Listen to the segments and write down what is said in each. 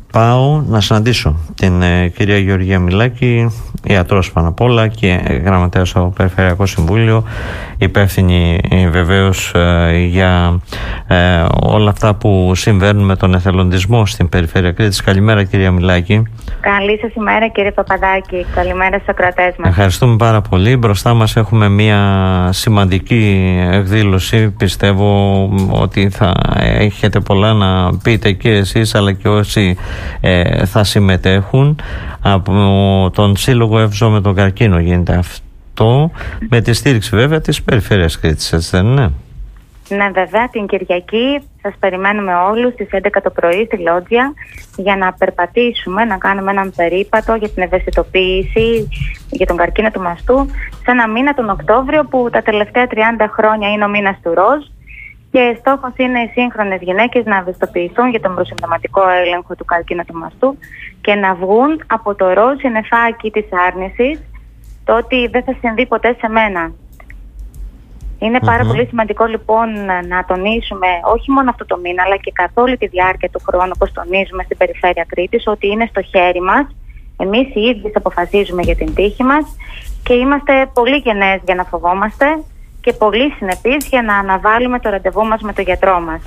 πάω να συναντήσω την κυρία Γεωργία Μιλάκη, ιατρός πάνω απ' όλα και γραμματέας στο Περιφερειακό Συμβούλιο, υπεύθυνη βεβαίως για όλα αυτά που συμβαίνουν με τον εθελοντισμό στην περιφέρεια Κρήτης. Καλημέρα κυρία Μιλάκη. Καλή σας ημέρα κύριε Παπαδάκη. Καλημέρα στους ακροατές μας. Ευχαριστούμε πάρα πολύ. Μπροστά μας έχουμε μια σημαντική εκδήλωση. Πιστεύω ότι θα έχετε πολλά να πείτε και εσείς αλλά και όσοι θα συμμετέχουν. Από τον Σύλλογο Εύζω με τον Καρκίνο γίνεται αυτό, με τη στήριξη βέβαια της Περιφέρειας Κρήτης, έτσι δεν είναι? Ναι, βέβαια, την Κυριακή σας περιμένουμε όλους στις 11 το πρωί στη Λότζια για να περπατήσουμε, να κάνουμε έναν περίπατο για την ευαισθητοποίηση για τον καρκίνο του μαστού σε ένα μήνα τον Οκτώβριο που τα τελευταία 30 χρόνια είναι ο μήνας του ροζ και στόχος είναι οι σύγχρονες γυναίκες να ευαισθητοποιηθούν για τον προσυμπτωματικό έλεγχο του καρκίνου του μαστού και να βγουν από το ροζ συννεφάκι της άρνησης, το ότι δεν θα συμβεί ποτέ σε μένα. Είναι πάρα πολύ σημαντικό λοιπόν να τονίσουμε όχι μόνο αυτό το μήνα αλλά και καθ' όλη τη διάρκεια του χρόνου, όπως τονίζουμε στην Περιφέρεια Κρήτης, ότι είναι στο χέρι μας. Εμείς οι ίδιοι αποφασίζουμε για την τύχη μας και είμαστε πολύ γενναίες για να φοβόμαστε και πολύ συνεπείς για να αναβάλουμε το ραντεβού μας με τον γιατρό μας.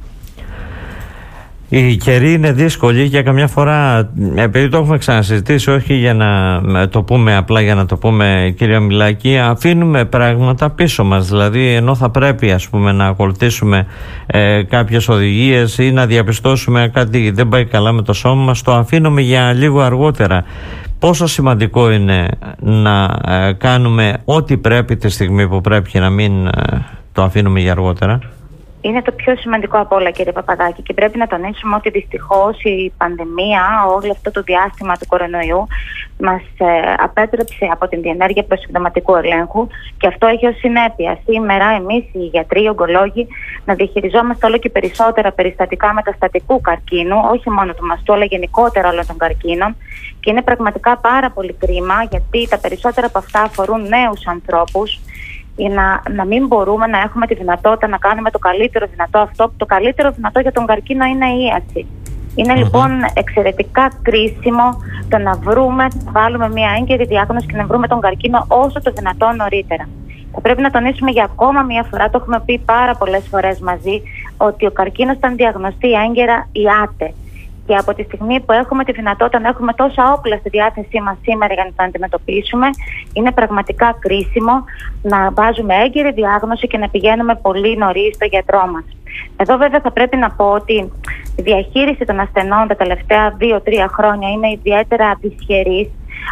Οι καιροί είναι δύσκολοι και καμιά φορά, επειδή το έχουμε ξανασυζητήσει, όχι για να το πούμε απλά για να το πούμε κυρία Μιλάκη, αφήνουμε πράγματα πίσω μας. Δηλαδή ενώ θα πρέπει ας πούμε να ακολουθήσουμε κάποιες οδηγίες ή να διαπιστώσουμε κάτι δεν πάει καλά με το σώμα μας, το αφήνουμε για λίγο αργότερα. Πόσο σημαντικό είναι να κάνουμε ό,τι πρέπει τη στιγμή που πρέπει και να μην το αφήνουμε για αργότερα? Είναι το πιο σημαντικό από όλα κύριε Παπαδάκη και πρέπει να τονίσουμε ότι δυστυχώς η πανδημία, όλο αυτό το διάστημα του κορονοϊού μας απέτρεψε από την διενέργεια προσυμπτωματικού ελέγχου και αυτό έχει ως συνέπεια σήμερα εμείς οι γιατροί, οι ογκολόγοι να διαχειριζόμαστε όλο και περισσότερα περιστατικά μεταστατικού καρκίνου, όχι μόνο του μαστού αλλά γενικότερα όλων των καρκίνων και είναι πραγματικά πάρα πολύ κρίμα γιατί τα περισσότερα από αυτά αφορούν νέους ανθρώπους για να μην μπορούμε να έχουμε τη δυνατότητα να κάνουμε το καλύτερο δυνατό αυτό, που το καλύτερο δυνατό για τον καρκίνο είναι η ίαση. Είναι λοιπόν εξαιρετικά κρίσιμο το να βάλουμε μια έγκαιρη διάγνωση και να βρούμε τον καρκίνο όσο το δυνατόν νωρίτερα. Θα πρέπει να τονίσουμε για ακόμα μια φορά, το έχουμε πει πάρα πολλές φορές μαζί, ότι ο καρκίνος όταν διαγνωστεί έγκαιρα ιάται. Και από τη στιγμή που έχουμε τη δυνατότητα να έχουμε τόσα όπλα στη διάθεσή μας σήμερα για να τα αντιμετωπίσουμε, είναι πραγματικά κρίσιμο να βάζουμε έγκαιρη διάγνωση και να πηγαίνουμε πολύ νωρίς στο γιατρό μας. Εδώ βέβαια θα πρέπει να πω ότι η διαχείριση των ασθενών τα τελευταία 2-3 χρόνια είναι ιδιαίτερα δυσχερής.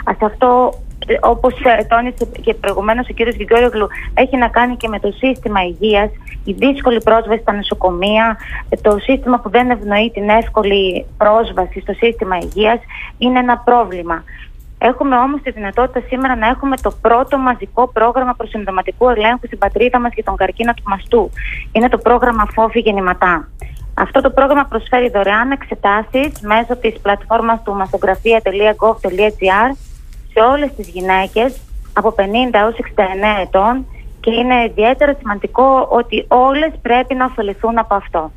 Αυτό, όπως τόνισε και προηγουμένως ο κ. Γρηγόρογλου, έχει να κάνει και με το σύστημα υγείας, η δύσκολη πρόσβαση στα νοσοκομεία, το σύστημα που δεν ευνοεί την εύκολη πρόσβαση στο σύστημα υγείας είναι ένα πρόβλημα. Έχουμε όμως τη δυνατότητα σήμερα να έχουμε το πρώτο μαζικό πρόγραμμα προσυμπτωματικού ελέγχου στην πατρίδα μας για τον καρκίνο του μαστού. Είναι το πρόγραμμα FOFI Γεννηματά. Αυτό το πρόγραμμα προσφέρει δωρεάν εξετάσεις μέσω της πλατφόρμας του mastografia.gov.gr σε όλες τις γυναίκες από 50 έως 69 ετών και είναι ιδιαίτερα σημαντικό ότι όλες πρέπει να ωφεληθούν από αυτό.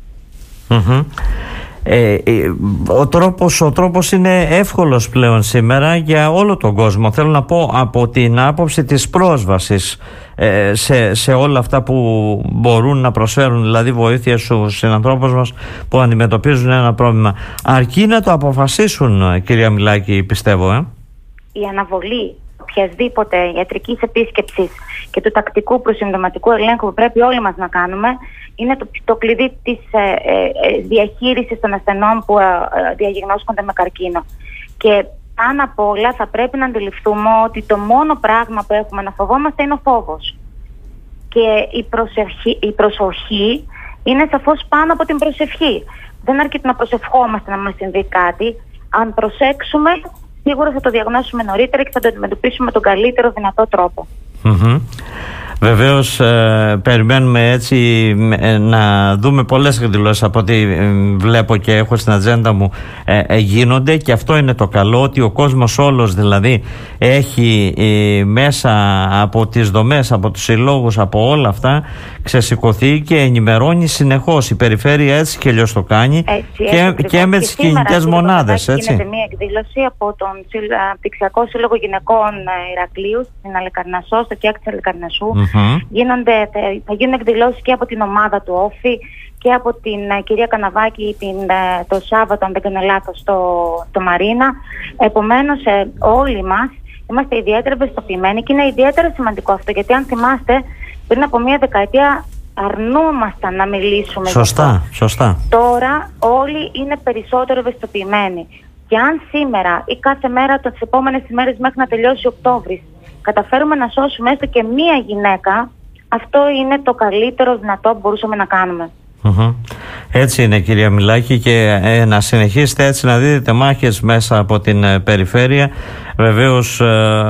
Ο τρόπος είναι εύκολος πλέον σήμερα για όλο τον κόσμο. Θέλω να πω από την άποψη της πρόσβασης σε όλα αυτά που μπορούν να προσφέρουν, δηλαδή βοήθεια στους συνανθρώπους μας που αντιμετωπίζουν ένα πρόβλημα. Αρκεί να το αποφασίσουν, κυρία Μιλάκη, πιστεύω. Η αναβολή οποιασδήποτε ιατρικής επίσκεψης και του τακτικού προσυμπτωματικού ελέγχου που πρέπει όλοι μας να κάνουμε είναι το κλειδί της διαχείρισης των ασθενών που διαγνώσκονται με καρκίνο. Και πάνω απ' όλα θα πρέπει να αντιληφθούμε ότι το μόνο πράγμα που έχουμε να φοβόμαστε είναι ο φόβος. Και η προσοχή είναι σαφώς πάνω από την προσευχή. Δεν αρκεί να προσευχόμαστε να μας συμβεί κάτι. Αν προσέξουμε, σίγουρα θα το διαγνώσουμε νωρίτερα και θα το αντιμετωπίσουμε με τον καλύτερο δυνατό τρόπο. Βεβαίως περιμένουμε έτσι να δούμε πολλές εκδηλώσεις από ό,τι βλέπω και έχω στην ατζέντα μου γίνονται, και αυτό είναι το καλό, ότι ο κόσμος όλος δηλαδή έχει μέσα από τις δομές, από τους συλλόγους, από όλα αυτά ξεσηκωθεί και ενημερώνει συνεχώς. Η περιφέρεια έτσι και αλλιώς το κάνει, και με τις κινητές μονάδες. Γίνεται μια εκδήλωση από τον Πτυξιακό Σύλλογο Γυναικών Ηρακλείου στην Αλεκαρνασσό, στο ΚΕΚ της Αλεκαρνασσού. Θα γίνουν εκδηλώσεις και από την ομάδα του Όφη και από την κυρία Καναβάκη το Σάββατο, αν δεν κάνω λάθος, στο Μαρίνα. Επομένως όλοι μας είμαστε ιδιαίτερα ευαισθητοποιημένοι και είναι ιδιαίτερα σημαντικό αυτό, γιατί αν θυμάστε πριν από μία δεκαετία αρνούμασταν να μιλήσουμε. Σωστά. Τώρα όλοι είναι περισσότερο ευαισθητοποιημένοι. Και αν σήμερα ή κάθε μέρα τις επόμενες ημέρες μέχρι να τελειώσει Οκτώβρης καταφέρουμε να σώσουμε έστω και μία γυναίκα, αυτό είναι το καλύτερο δυνατό που μπορούσαμε να κάνουμε. Έτσι είναι, κυρία Μιλάκη, και να συνεχίσετε έτσι να δίδετε μάχες μέσα από την περιφέρεια. Βεβαίως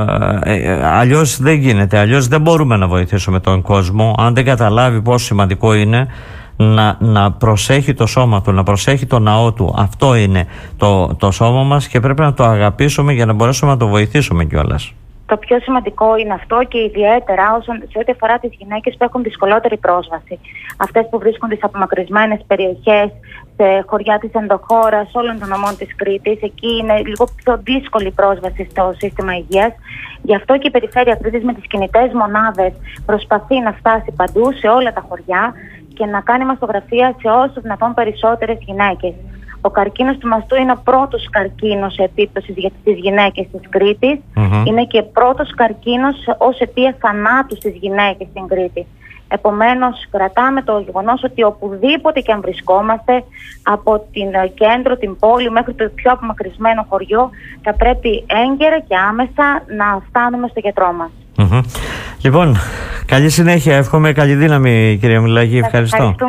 αλλιώς δεν γίνεται, αλλιώς δεν μπορούμε να βοηθήσουμε τον κόσμο αν δεν καταλάβει πόσο σημαντικό είναι να προσέχει το σώμα του, να προσέχει το ναό του. Αυτό είναι το σώμα μας και πρέπει να το αγαπήσουμε για να μπορέσουμε να το βοηθήσουμε κιόλας. Το πιο σημαντικό είναι αυτό, και ιδιαίτερα σε ό,τι αφορά τις γυναίκες που έχουν δυσκολότερη πρόσβαση. Αυτές που βρίσκονται σε απομακρυσμένες περιοχές, σε χωριά της ενδοχώρας, όλων των νομών της Κρήτης. Εκεί είναι λίγο πιο δύσκολη πρόσβαση στο σύστημα υγείας. Γι' αυτό και η Περιφέρεια Κρήτης με τις κινητές μονάδες προσπαθεί να φτάσει παντού, σε όλα τα χωριά, και να κάνει μαστογραφία σε όσο δυνατόν περισσότερες γυναίκες. Ο καρκίνος του μαστού είναι ο πρώτος καρκίνος επίπτωσης για τις γυναίκες της Κρήτης. Είναι και πρώτος καρκίνος ως αιτία θανάτου στις γυναίκες στην Κρήτη. Επομένως, κρατάμε το γεγονός ότι οπουδήποτε και αν βρισκόμαστε, από την κέντρο, την πόλη μέχρι το πιο απομακρυσμένο χωριό, θα πρέπει έγκαιρα και άμεσα να φτάνουμε στο γιατρό μας. Λοιπόν, καλή συνέχεια. Εύχομαι καλή δύναμη, κυρία Μιλάκη. Ευχαριστώ.